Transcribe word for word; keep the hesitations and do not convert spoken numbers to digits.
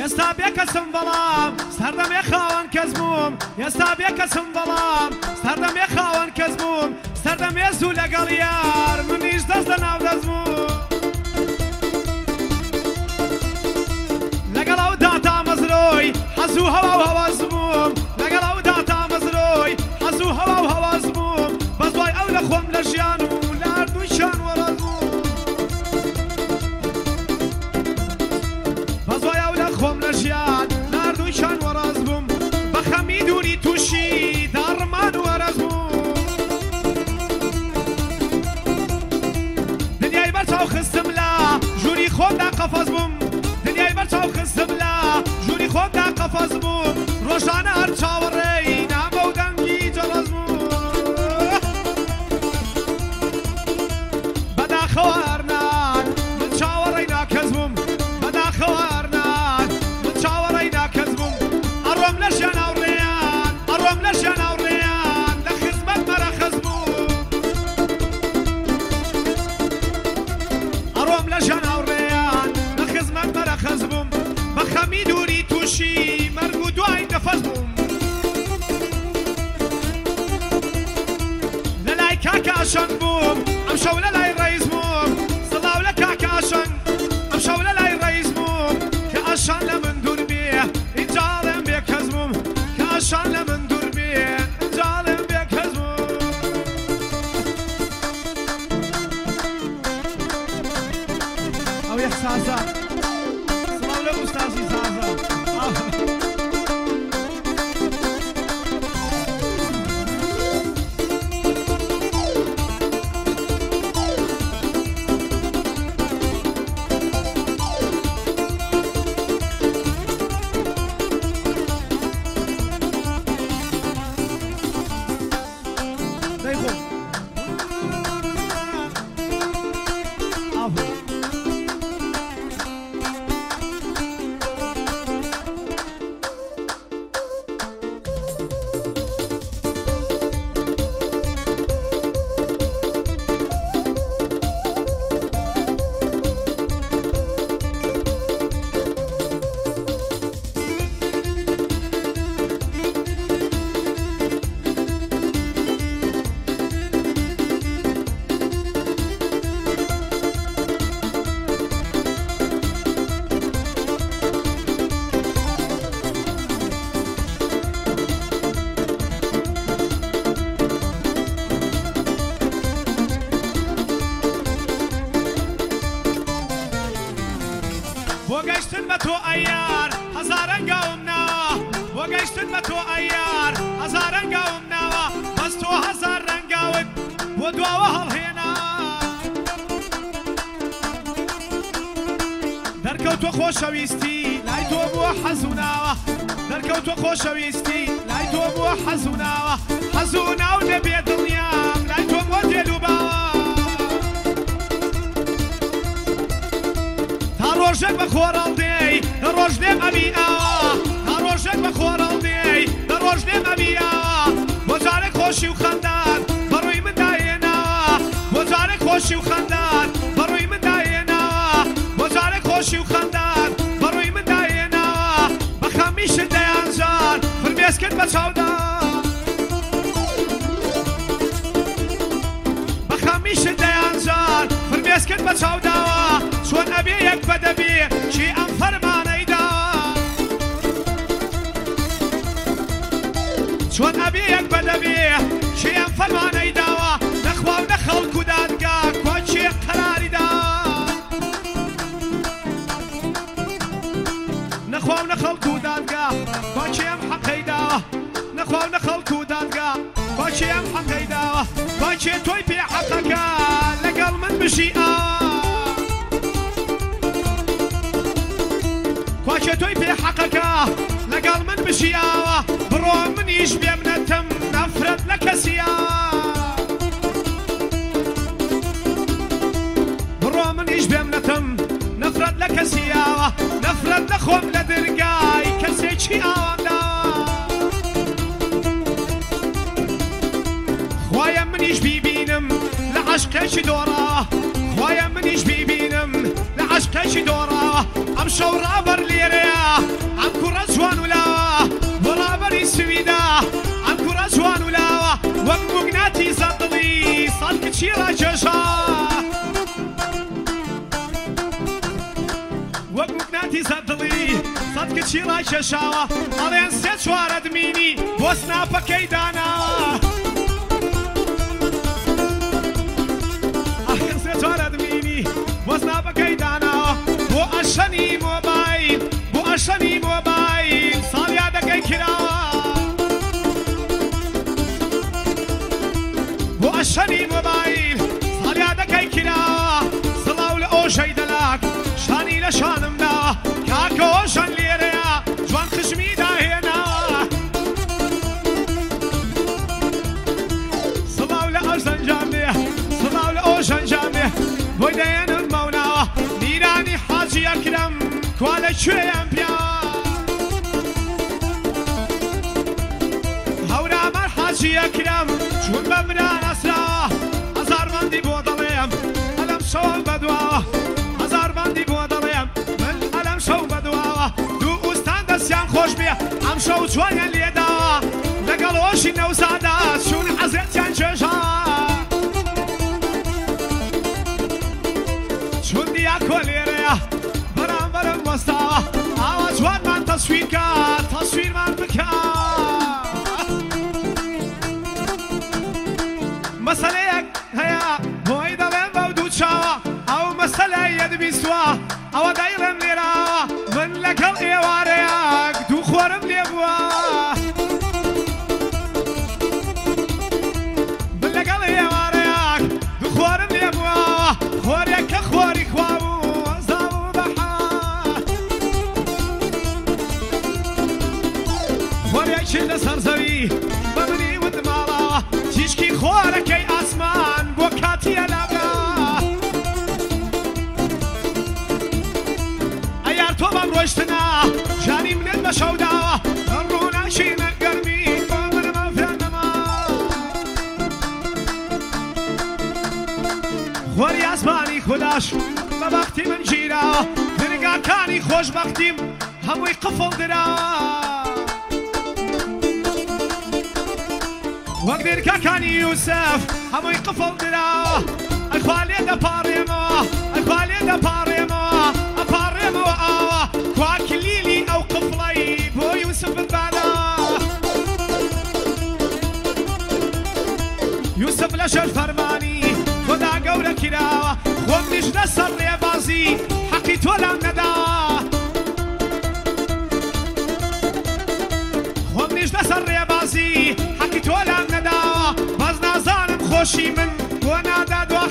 ئێستا بێکەسم بەڵام سەردەمێ خاوەن کەس بووم ئێستا بێکەسم بەڵام سەردەمێ خاوەن کەس بووم سەردەمێ زوو لەگەڵ یار منیش دەست لە ناو دەست بووم لەگەڵ ئەودا تا مەزرۆی حەزوو هەوا و هەواز بووم لەگەڵ ئەودا تا مەزرۆی حەزوو هەوا و هەواز بووم بەزوای ئەو لە خۆم لە ژیان و لە هەردووشیان وەڕاز بووم بەزوای ئەو لە خۆم لە ژیان لە هەردووشیان وەڕاز بووم بە خەمی دووری تووشی داڕمان و وەرەز بووم دنیای بەرچاو خستم لە ژووری خۆمدا قەفەز بووم دنیای بەرچاو خستم لە ژووری خۆمدا قەفەز بووم ڕۆژانە هەر چاوەڕێی نامە و دەنگی جەڵەز بووم بەداخەوە هەرنان من چاوەڕێی ناکەس بووم بەداخەوە هەرنان من چاوەڕێی ناکەس بووم ئەڕۆم لە ژیان هاوڕێیان ئەڕۆم لە ژیان هاوڕێیان لە خزمەت مەرەخەز بووم ئەڕۆم لە ژیان هاوڕێیان لە خزمەت مەرەخەز بووم بە خەمی دووری تووشی مەرگ و دوای نەفەس بووم لە لای کاکە ئاشەنگ بووم ئەم شەو لە لای ڕەیس بووم سڵاو لە کاکە ئاشەنگ ئەم شەو لە لای ڕەیس بووم کە ئاشان لە من دوور بێ ئینجاڵێم بێ کەس بووم کە ئاشان لە من دوور بێ ئینجاڵێم بێ کەس بووم ئەو ئێحساسە سڵاو لە ئوستازی سازە بۆ گەیشتن بە تۆ ئەیار هەزارەنگاوم ناوە بۆ گەیشتن بە تۆ ئەیار هەزارەنگاوم ناوە بەس تۆ هەزار ڕەنگاوت بۆ دواوە هەڵهێنا دەرکەوتوە خۆشەویستی لای تۆ بووە حەزوو ناوە دەرکەوتوە خۆشەویستی لای تۆ بووە حەزوو ناوە حەزوو ناو نەبێ دڵنیام لای تۆ بۆ دێل و باوە ڕۆژێک بە خۆڕاڵ دێی لە ڕۆژ لێم ئەبی ئاوە تا ڕۆژێک بە خۆڕاڵ دێی لە ڕۆژ لێم ئەبی ئاوە بۆ جارێک خۆشی و خەندان بەڕووی منداهێناوە بۆ جارێک خۆشی و خەندان بەڕووی منداهێناوە بۆ جارێک خۆشی و خەندان بەڕووی منداهێناوە بە خەمیشت دەیانجار فرمێسکرد بە چاودا بە خەمیشت دەیانجار فرمێسکرد بە چاوداوە چۆن ئەبێ یەک بەدەبێ چی ئەم فەرمانەی داوە چۆن ئەبێ یەک بەدەبێ چی ئەم فەرمانەی داوە نەخوا و نە خەڵک و دادگا کوا چێ قەراری داوە نەخوا و نە خەڵک و دادگا کوا چێ ئەم حەقەی داوە نەخوا و نە خەڵک و دادگا کوا چێ ئەم حەقەی داوە کوا چێ تۆی پێ حەقەکە لەگەڵ من بژی ئاوە کواچێ تۆی پێ حەقەکە لەگەڵ من بژیاوە بڕۆ منیش بێم نەتەم نەفرەت لە کەسیاوە بڕۆ منیش بێم نەتەم نەفرەت لە کەسیاوە نەفرەت لە خۆم لە دەرگای کەسێکی ئاوەنداوە خوایە منیش بیبینم لە عەشقێکی دۆڕاوە خوایە منیش بیبینم لە عەشقێکی دۆڕاوە ئەم شەو ڕابەر لێرەیە جوان ولاوە بەڕابەری سویدا ئەم کوڕە جوان ولاوە وەک موگناتی زەندڵی سەد کچی ڕاکێشا وەک موگناتی زەندڵی سەد کچی ڕاکێشاوە ئەڵێن سێ چوارە دمینی بۆ سناپەکەی داناوە ئەڵێن سێ چوارە دمینی بۆ سناپەکەی داناوە بۆ ئەشەنی مۆبایل بۆ ئەشەنی مۆبایل ساڵیا دەکەی کراوە بۆ ئەشەنی مۆبایل ساڵیا دەکەی کراوە سڵاو لە ئۆژەی دەلاک شانی لە شانمدا کاکە ئۆژەن لێرەیە جوان خشمی داهێناوە سڵاو لە ئەژەنجامێ سڵاو لە ئۆژەنجامێ بۆی دەێنم مەوناوە میرانی حاجی ئەکرەم کوا لەکوێیان پیاوە هەورامەر حاجی ئەکرەم چون بە بران ئەسراوە هەزاربەندی بۆ دەڵێم ئەلەم شەوم بەدواوە هەزاربەندی بۆ دەڵێم من ئەلەم شەو بەدواوە دوو ئوستان دەستیان خۆش بێ ئەم شەو جوانیان لێداوە لەگەڵ ئۆژی نەوزادا چون حەزێتیان چێژاوە چون دیاکۆ لێرەیە بەرامبەرم وەستاوە ئاوا جوانمان تەسویرکە تەسویرمان بکە مەسەلەیەک هەیە بۆی دەڵێم بەو دوو چاوە ئەو مەسەلەی یەدبیستوە ئەوە دەیڵێم لێراوە من لەگەڵ ئێوارەیەک دوو خۆرم لێ بووە من لەگەڵ ئێوارەیەک دوو خۆرم لێ بووە خۆرێک کە خۆری خوا بوو زاو بەحا خۆرێکی لەسەر زەوی بە منی وتماڵەوە تیشکی خۆرەکەی ئاسمان بۆ کاتیە لابرا ئەیار تۆ بەم ڕۆیشتنە ژانی منت بە شەوداوە ئەم ڕووناچینە گەرمی بۆ منەمە فێنەما خۆری ئاسمانی خوداش بە بەختی من گیراوە دنگاکانی خۆشبەختیم هەمووی قفڵ دراوە وەک دێرکەکانی یوسف هەمووی قفڵ دراوە ئەخوا لێ دەپاڕێمەوە ئەخوا لێ دەپاڕێمەوە ئەپاڕێمەوە ئاوە کوا کلیلی ئەو قفڵەی بۆ یوسف بنبانەوە یوسف لەژێر فەرمانی خۆدا گەورە کراوە خۆم نیژدە سەر ڕێبازی حەقی تۆ لام نەداوە خۆم نیژدە سەر ڕێبازی حەقی تۆ لام نەداوە بەس نازانم خۆشی من بۆ نادا دوا